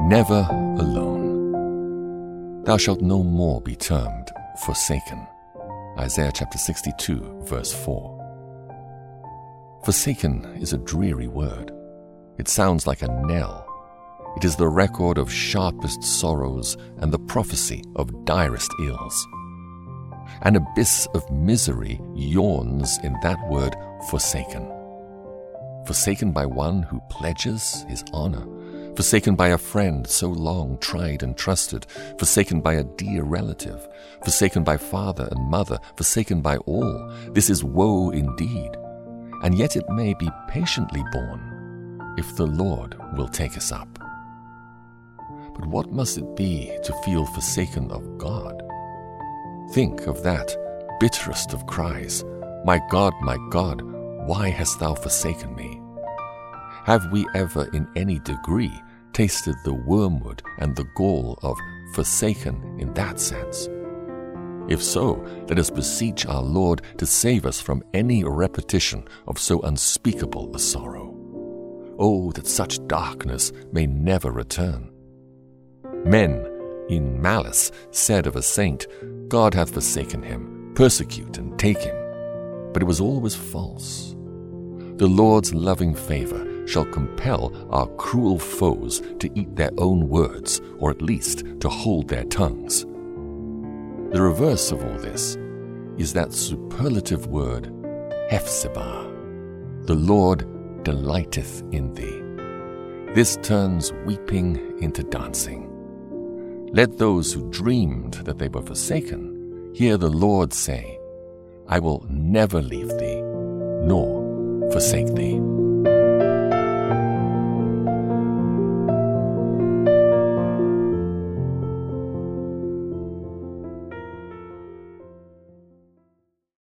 never alone. Thou shalt no more be termed forsaken. Isaiah chapter 62, verse 4. Forsaken is a dreary word. It sounds like a knell. It is the record of sharpest sorrows and the prophecy of direst ills. An abyss of misery yawns in that word forsaken. Forsaken by one who pledges his honor, forsaken by a friend so long tried and trusted, forsaken by a dear relative, forsaken by father and mother, forsaken by all. This is woe indeed, and yet it may be patiently borne if the Lord will take us up. But what must it be to feel forsaken of God? Think of that bitterest of cries, my God, why hast thou forsaken me? Have we ever in any degree tasted the wormwood and the gall of forsaken in that sense? If so, let us beseech our Lord to save us from any repetition of so unspeakable a sorrow. Oh, that such darkness may never return. Men, in malice, said of a saint, God hath forsaken him, persecute and take him. But it was always false. The Lord's loving favor shall compel our cruel foes to eat their own words, or at least to hold their tongues. The reverse of all this is that superlative word, Hephzibah. The Lord delighteth in thee. This turns weeping into dancing. Let those who dreamed that they were forsaken hear the Lord say, I will never leave thee, nor forsake thee.